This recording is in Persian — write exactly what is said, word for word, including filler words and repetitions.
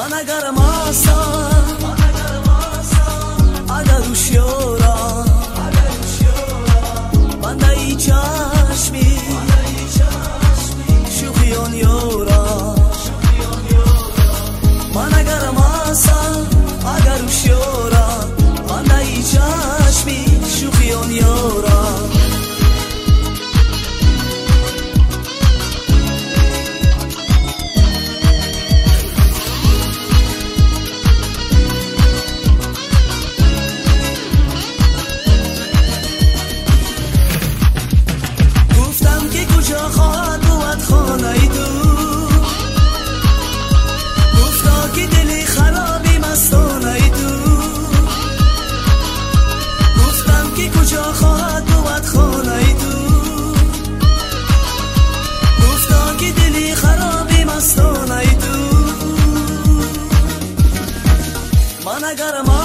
من اگر ماسم اگر اوشیورا من ای چشمی شوخیون یورا من اگر ماسم اگر اوشیورا من ای چشمی شوخیون یورا خواهد بود خانه تو گفتا که دلی خرابی مستانه تو گفتم که کجا خواهد بود خانه تو گفتا که دلی خرابی مستانه تو من اگر ما